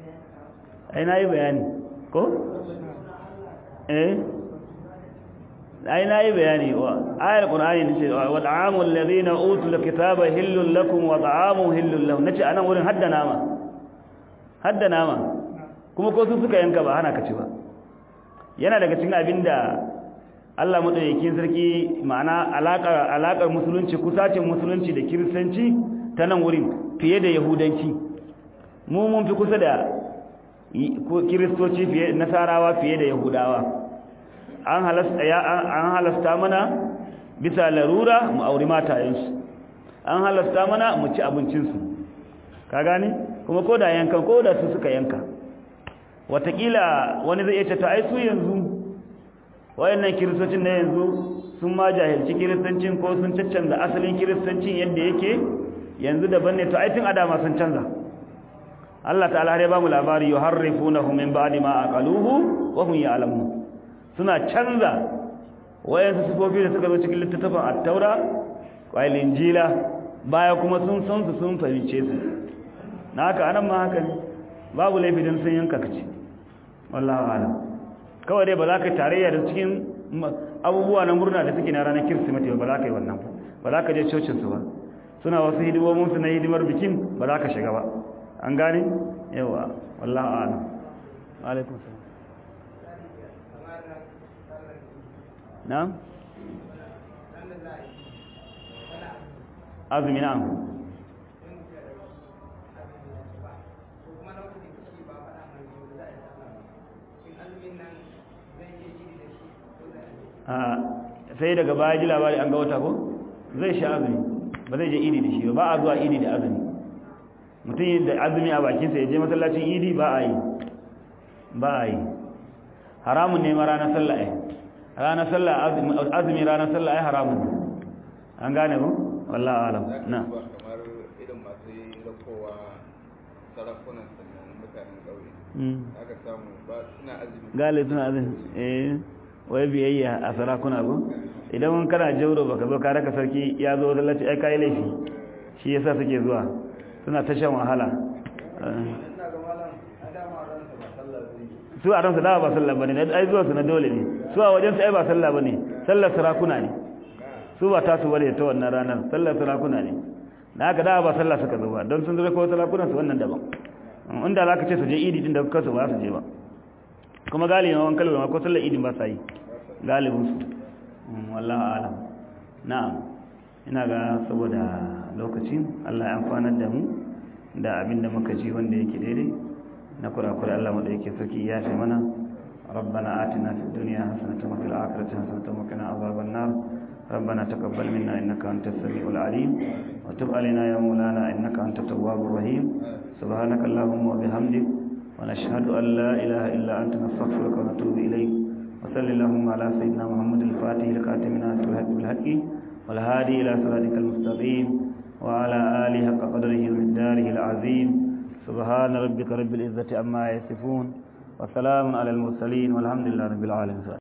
Ai na yi bayani ko? ai nayi bayani wa ayar qur'ani nace wa ta'amul ladina utul kitaba hillul lakum wa ta'amu hillul lahum nace anan wurin hadda nama kuma ko su suka yanka ba hana ka ci ba yana daga cikin abinda Allah madaukakin sarki ma'ana alakar musulunci kusacin musulunci da kiristanci ta nan wurin fiye da yahudanci mu mun fi kusa da kiristoci fiye nasarawa fiye da yahudawa an halasta mana bisa larura mu auri matayensu an halasta mana mu ci abincinsu ka gane kuma ko da yankan ko da su suka yanka watakila wani zai ce ta ai su yanzu wayannan kiristocin na yanzu sun ma jahilci kiristancin ko sun caccanza asalin kiristancin yadda yake yanzu daban ne to ai tun adama sun canza Allah ta'ala har ya ba mu labari yuharrifunahu min ba'di ma aqaluhu wa hum ya'lamun suna canza wayansu sifofi da suka zo cikin littafin at-taura ko injila baya kuma sun san su sun fahimce su na haka anan ma haka ne babu laifi dan sun yanka kace wallahi alam kawai dai ba za ka tarayya da cikin abubuwa na murna da suke na ranar kirsimeti ba za ka yi wannan ba za ka je cocin su ba suna wasu hidimomin su na hidimar bikin ba za ka shiga ba an gane yawa wallahi alam alaikum salam na'am azumi na'am sai daga baya ji labari an ga wata ko zai sha azumi ba zai je idi da shi ba a zuwa idi da azumi mutum da azumi a bakinsa ya je masallacin idi ba a yi haramun ne ma ranar sallah azumi ranar sallah ai haramun an gane ku wallahi alam na kamar irin masu lakowa sarakunan sannan mutanen ƙauye aka samu ba suna azumi gale suna azumi wai biyayya a sarakuna ko idan mun kana jauro baka zo ka raka sarki ya zo wallahi ai kai laifi shi yasa suke zuwa suna ta shan wahala su a ransu dawa ba sallah bane ai zuwa su na dole ne su a wajen su ai ba sallah bane sallar sarakuna ne su ba tasu bane ta wannan ranar sallar sarakuna ne na haka dawa ba sallah suka zo ba don sun zo ko sarakuna su wannan daban inda zaka ce su je idi din da kansu ba su je ba kuma galibin wankan kalma ko sallar idin ba sa yi galibin su wallahi alam na'am ina ga saboda lokacin Allah ya amfanar da mu da abin da muka ji wanda yake daidai na kurakure Allah mu da yake saki ya fi mana ربنا آتنا في الدنيا حسنة وفي الآخرة حسنة وقنا عذاب النار ربنا تقبل منا إنك أنت السميع العليم وتب علينا يا مولانا إنك أنت التواب الرحيم سبحانك اللهم وبحمدك ونشهد أن لا إله إلا أنت نستغفرك ونتوب إليك وصل اللهم على سيدنا محمد الفاتح لخاتم الناس بالحق والهادي إلى صراطك المستقيم وعلى آله حق قدره ومقداره العظيم سبحان ربك رب العزة عما يصفون وسلام على المرسلين والحمد لله رب العالمين.